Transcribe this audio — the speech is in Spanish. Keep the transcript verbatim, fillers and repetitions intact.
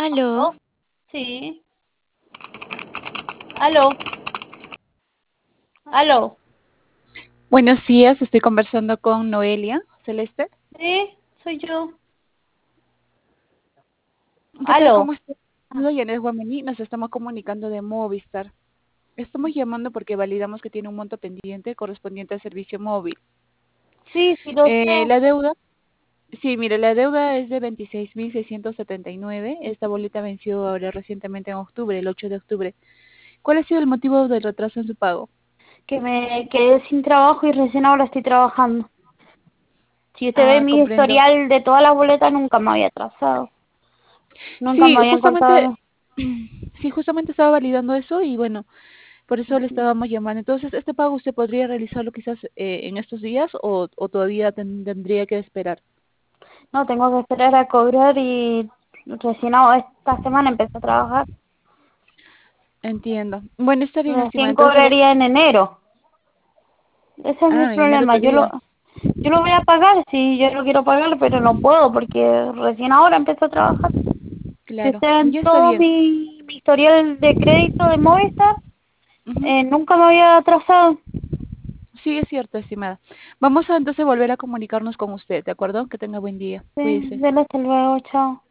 Aló, ¿Oh? Sí. Aló, aló. Buenos días, estoy conversando con Noelia Celeste. Sí, soy yo. ¿Qué tal? Aló. ¿Cómo estás? Soy Yanet Guamaní, nos estamos comunicando de Movistar. Estamos llamando porque validamos que tiene un monto pendiente correspondiente al servicio móvil. Sí, sí lo Eh, sé. la deuda, sí, mire, la deuda es de veintiséis mil seiscientos setenta y nueve. Esta boleta venció ahora recientemente en octubre, el ocho de octubre. ¿Cuál ha sido el motivo del retraso en su pago? Que me quedé sin trabajo y recién ahora estoy trabajando. Si usted ve Ah, mi comprendo. historial de todas las boletas, nunca me había atrasado. Nunca Sí, me habían justamente, cortado. sí, justamente estaba validando eso y bueno, por eso le estábamos llamando. Entonces, ¿este pago usted podría realizarlo quizás eh, en estos días o, o todavía ten- tendría que esperar? No, tengo que esperar a cobrar y recién ahora esta semana empecé a trabajar. Entiendo. Bueno, está bien, estimada. Recién Entonces, le... cobraría en enero. Ese es mi ah, en enero problema. Yo lo, todavía. yo lo voy a pagar, sí, yo lo quiero pagar, pero no puedo porque recién ahora empecé a trabajar. Si Claro, usted en ya está todo bien. mi, mi historial de crédito de Movistar, Ujú. eh, nunca me había atrasado. Sí, es cierto, estimada. Vamos a entonces volver a comunicarnos con usted, ¿de acuerdo? Que tenga buen día. Sí, Cuídese. hasta luego, chao.